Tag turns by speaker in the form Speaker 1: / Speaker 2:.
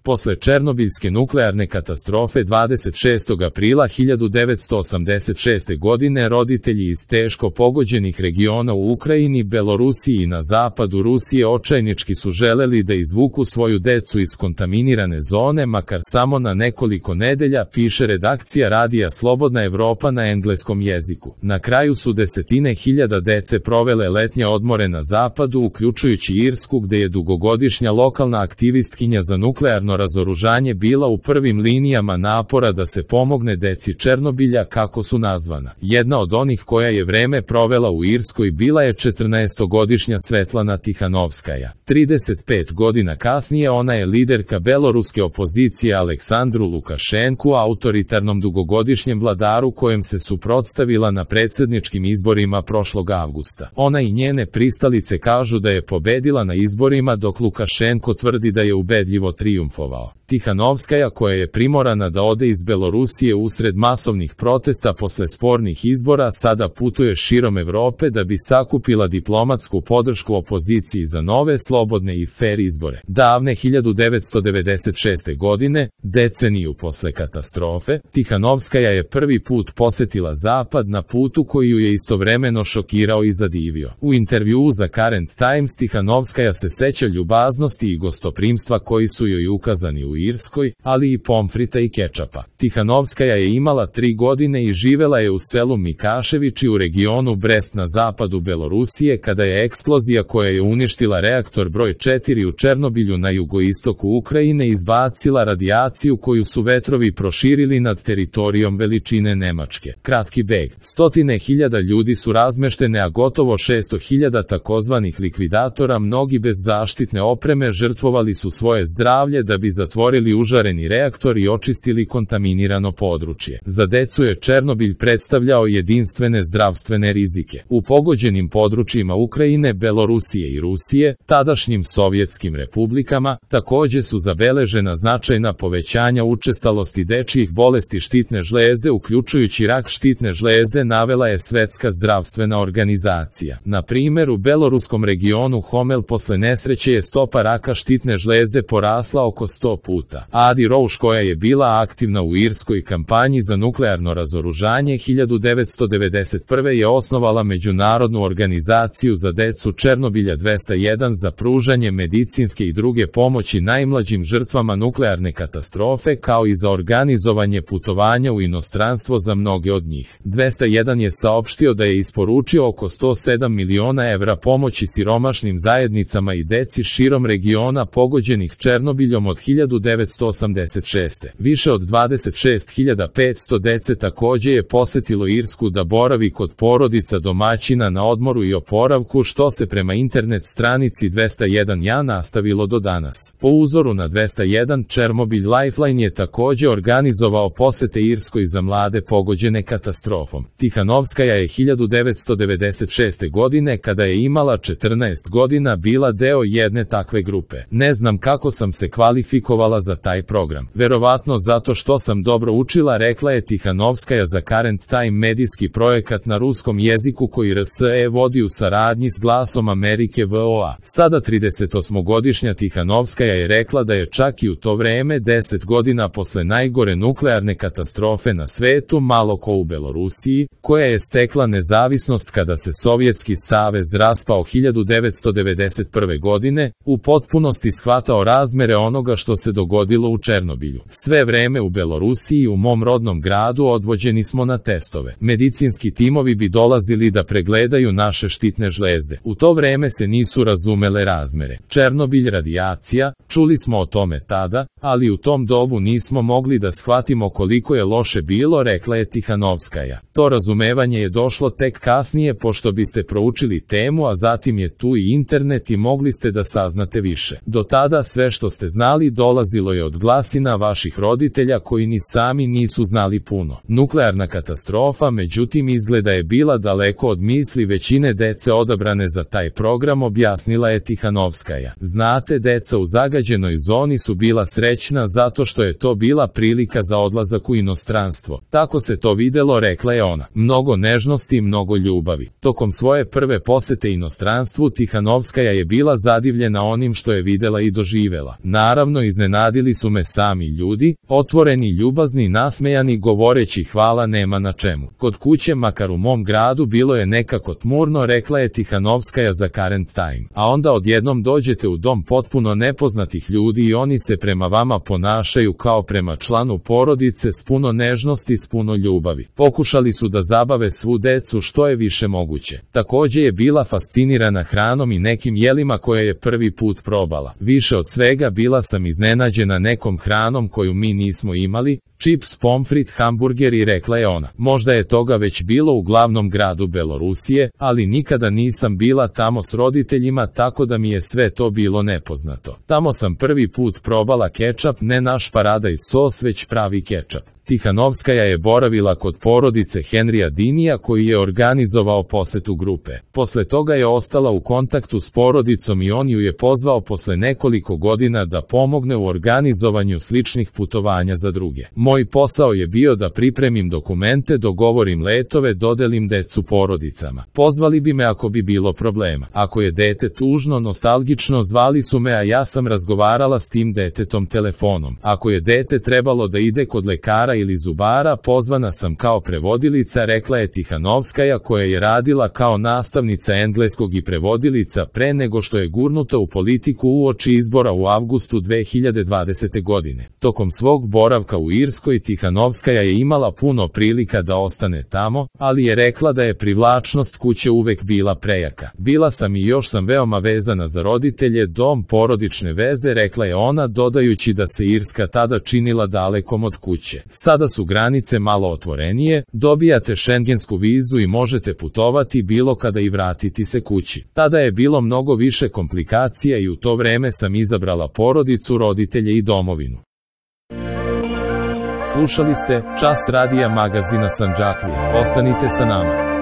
Speaker 1: Posle Černobiljske nuklearne katastrofe 26. aprila 1986. godine roditelji iz teško pogođenih regiona u Ukrajini, Belorusiji i na zapadu Rusije očajnički su želeli da izvuku svoju decu iz kontaminirane zone, makar samo na nekoliko nedelja, piše redakcija radija Slobodna Evropa na engleskom jeziku. Na kraju su desetine hiljada dece provele letnje odmore na zapadu, uključujući Irsku, gde je dugogodišnja lokalna aktivistkinja za nuklearno razoružanje bila u prvim linijama napora da se pomogne deci Černobilja, kako su nazvana. Jedna od onih koja je vreme provela u Irskoj bila je 14-godišnja Svetlana Tihanovskaja. 35 godina kasnije ona je liderka beloruske opozicije Aleksandru Lukašenku, autoritarnom dugogodišnjem vladaru kojem se suprotstavila na predsjedničkim izborima prošlog avgusta. Ona i njene pristalice kažu da je pobedila na izborima, dok Lukašenko tvrdi da je ubedljivo trijumfovao. Tihanovskaja, koja je primorana da ode iz Belorusije usred masovnih protesta posle spornih izbora, sada putuje širom Evrope da bi sakupila diplomatsku podršku opoziciji za nove, slobodne i fer izbore. Davne 1996. godine, deceniju posle katastrofe, Tihanovskaja je prvi put posetila Zapad na putu koji ju je istovremeno šokirao i zadivio. U intervjuu za Current Times Tihanovskaja se seća ljubaznosti i gostoprimstva koji su joj ukazani u Irskoj, ali i pomfrita i kečapa. Tihanovskaja je imala 3 godine i živela je u selu Mikaševići u regionu Brest na zapadu Belorusije kada je eksplozija koja je uništila reaktor broj 4 u Černobilju na jugoistoku Ukrajine izbacila radijaciju koju su vetrovi proširili nad teritorijom veličine Nemačke. Kratki beg. Stotine hiljada ljudi su razmeštene, a gotovo 600.000 takozvanih likvidatora, mnogi bez zaštitne opreme, žrtvovali su svoje zdravlje da bi zatvorili užareni reaktor i očistili kontaminirano područje. Za decu je Černobilj predstavljao jedinstvene zdravstvene rizike. U pogođenim područjima Ukrajine, Belorusije i Rusije, tadašnjim sovjetskim republikama, takođe su zabeležena značajna povećanja učestalosti dečijih bolesti štitne žlezde, uključujući rak štitne žlezde, navela je Svetska zdravstvena organizacija. Na primjer, u beloruskom regionu Homel posle nesreće je stopa raka štitne žlezde porasla oko 100 puta. Adi Rouš, koja je bila aktivna u irskoj kampanji za nuklearno razoružanje, 1991. je osnovala Međunarodnu organizaciju za decu Černobilja 201 za pružanje medicinske i druge pomoći najmlađim žrtvama nuklearne katastrofe, kao i za organizovanje putovanja u inostranstvo za mnoge od njih. 201 je saopštio da je isporučio oko 107 miliona evra pomoći siromašnim zajednicama i deci širom regiona pogođenih Černobiljom od 1986. Više od 26.500 dece takođe je posetilo Irsku da boravi kod porodica domaćina na odmoru i oporavku, što se prema internet stranici 201 nastavilo do danas. Po uzoru na 201, Černobilj Lifeline je takođe organizovao posete Irskoj za mlade pogođene katastrofom. Tihanovskaja je 1996. godine, kada je imala 14 godina, bila deo jedne takve grupe. Ne znam kako sam se kvalifikovala za taj program. Verovatno zato što sam dobro učila, rekla je Tihanovskaja za Current Time, medijski projekat na ruskom jeziku koji RSE vodi u saradnji s Glasom Amerike VOA. Sada 38-godišnja Tihanovskaja je rekla da je čak i u to vreme, 10 godina posle najgore nuklearne katastrofe na svetu, malo ko u Belorusiji, koja je stekla nezavisnost kada se Sovjetski savez raspao 1991. godine, u potpunosti shvatao razmere onoga što se dogodilo u Černobilju. Sve vreme u Belorusiji, u mom rodnom gradu, odvođeni smo na testove. Medicinski timovi bi dolazili da pregledaju naše štitne žlezde. U to vreme se nisu razumele razmere. Černobilj, radijacija, čuli smo o tome tada, ali u tom dobu nismo mogli da shvatimo koliko je loše bilo, rekla je Tihanovskaja. To razumevanje je došlo tek kasnije, pošto biste proučili temu, a zatim je tu i internet i mogli ste da saznate više. Do tada sve što ste znali dolazilo je od glasina vaših roditelja koji ni sami nisu znali puno. Nuklearna katastrofa, međutim, izgleda je bila daleko od misli većine dece odabrane za taj program, objasnila je Tihanovskaja. Znate, deca u zagađenoj zoni su bila srećna zato što je to bila prilika za odlazak u inostranstvo. Tako se to videlo, rekla je ona. Mnogo nežnosti i mnogo ljubavi. Tokom svoje prve posete inostranstvu Tihanovskaja je bila zadivljena onim što je videla i doživela. Naravno, iznenadila iznenadili su me sami ljudi, otvoreni, ljubazni, nasmejani, govoreći hvala nema na čemu. Kod kuće, makar u mom gradu, bilo je nekako tmurno, rekla je Tihanovskaja za Current Time. A onda odjednom dođete u dom potpuno nepoznatih ljudi i oni se prema vama ponašaju kao prema članu porodice, s puno nežnosti, s puno ljubavi. Pokušali su da zabave svu decu što je više moguće. Takođe je bila fascinirana hranom i nekim jelima koje je prvi put probala. Više od svega bila sam iznenađena nekom hranom koju mi nismo imali, čips, pomfrit, hamburgeri, rekla je ona. Možda je toga već bilo u glavnom gradu Belorusije, ali nikada nisam bila tamo s roditeljima, tako da mi je sve to bilo nepoznato. Tamo sam prvi put probala kečap, ne naš paradajz sos, već pravi kečap. Tihanovskaja je boravila kod porodice Henrija Dinija koji je organizovao posetu grupe. Posle toga je ostala u kontaktu s porodicom i on ju je pozvao posle nekoliko godina da pomogne u organizovanju sličnih putovanja za druge. Moj posao je bio da pripremim dokumente, dogovorim letove, dodelim decu porodicama. Pozvali bi me ako bi bilo problema. Ako je dete tužno, nostalgično, zvali su me, a ja sam razgovarala s tim detetom telefonom. Ako je dete trebalo da ide kod lekara ili zubara, pozvana sam kao prevodilica, rekla je Tihanovskaja, koja je radila kao nastavnica engleskog i prevodilica pre nego što je gurnuta u politiku uoči izbora u avgustu 2020. godine. Tokom svog boravka u Irskoj, Tihanovskaja je imala puno prilika da ostane tamo, ali je rekla da je privlačnost kuće uvek bila prejaka. Bila sam i još sam veoma vezana za roditelje, dom, porodične veze, rekla je ona, dodajući da se Irska tada činila dalekom od kuće. Sada su granice malo otvorenije, dobijate šengensku vizu i možete putovati bilo kada i vratiti se kući. Tada je bilo mnogo više komplikacija i u to vreme sam izabrala porodicu, roditelje i domovinu. Slušali ste Čas radija magazina Sandžaklija. Ostanite sa nama.